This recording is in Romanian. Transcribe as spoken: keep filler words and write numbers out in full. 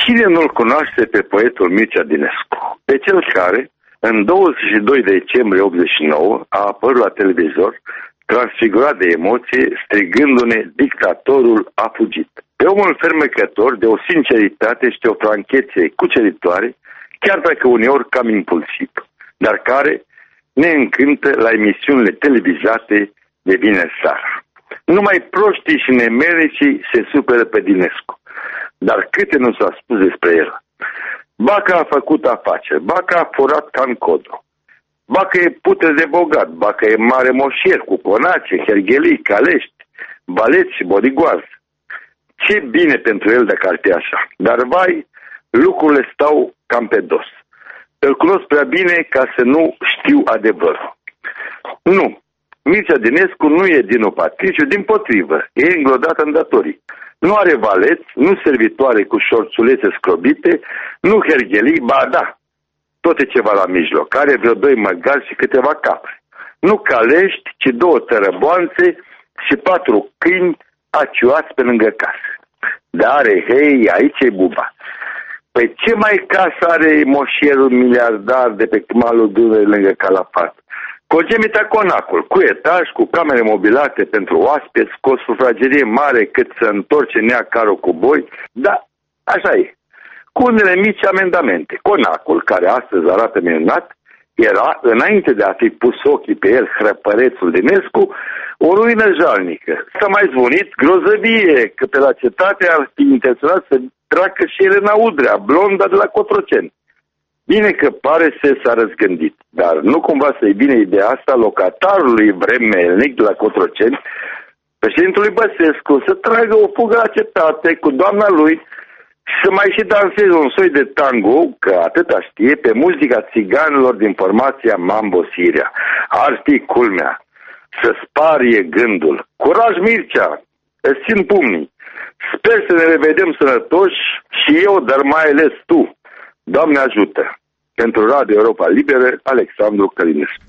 Cine nu-l cunoaște pe poetul Mircea Dinescu? Pe cel care, în douăzeci și doi decembrie optzeci și nouă, a apărut la televizor, transfigurat de emoție, strigându-ne, dictatorul a fugit. Pe omul fermecător, de o sinceritate și de o franchețe cuceritoare, chiar dacă uneori cam impulsiv, dar care ne încântă la emisiunile televizate de vineri seara. Numai proștii și nemericii se superă pe Dinescu. Dar câte nu s-a spus despre el? Ba că a făcut afaceri, ba că a furat ca în codru, ba că e putre de bogat, ba că e mare moșier cu conace, herghelii, calești, baleți și bodigoază. Ce bine pentru el dacă ar fi așa. Dar, vai, lucrurile stau cam pe dos. Îl cunosc prea bine ca să nu știu adevărul. Nu. Mircea Dinescu nu e din opatriciu, dimpotrivă. E înglodat în datorii. Nu are valeți, nu servitoare cu șorțulețe scrobite, nu herghelii, ba da, tot e ceva la mijloc. Are vreo doi măgari și câteva capre. Nu calești, ci două tărăboanțe și patru câini acioați pe lângă casă. Dar are, hei, aici e buba. Păi ce mai casă are moșierul miliardar de pe malul Dunării lângă Calafat? Cu o gemita Conacul, cu etaj, cu camere mobilate pentru oaspeți, cu o sufragerie mare cât să întorce nea carul cu boi, da, așa e. Cu unele mici amendamente. Conacul, care astăzi arată minunat, era, înainte de a fi pus ochii pe el hrăpărețul Dinescu, o ruină jalnică. S-a mai zvonit grozăvie că pe la cetate ar fi intenționat să treacă și Elena Udrea, blonda de la Cotroceni. Bine că pare să s-a răzgândit, dar nu cumva să-i bine ideea asta locatarului vremelnic de la Cotroceni, președintului Băsescu, să tragă o fugă la cetate cu doamna lui și să mai și danseze un soi de tango, că atâta știe, pe muzica țiganilor din formația Mambo Siria. Ar fi culmea să sparie gândul. Curaj, Mircea! Îți țin pumnii. Sper să ne revedem sănătoși și eu, dar mai ales tu. Doamne ajută! Pentru Radio Europa Liberă, Alexandru Călinescu.